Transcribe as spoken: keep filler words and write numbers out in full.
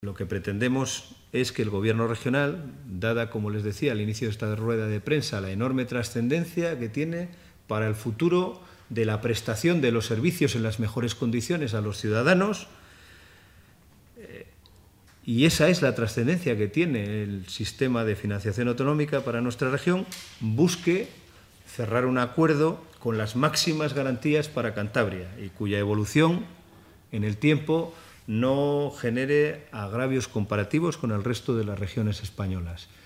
Lo que pretendemos es que el Gobierno regional, dada, como les decía al inicio de esta rueda de prensa, la enorme trascendencia que tiene para el futuro de la prestación de los servicios en las mejores condiciones a los ciudadanos, eh, y esa es la trascendencia que tiene el sistema de financiación autonómica para nuestra región, busque cerrar un acuerdo con las máximas garantías para Cantabria y cuya evolución en el tiempo no genere agravios comparativos con el resto de las regiones españolas.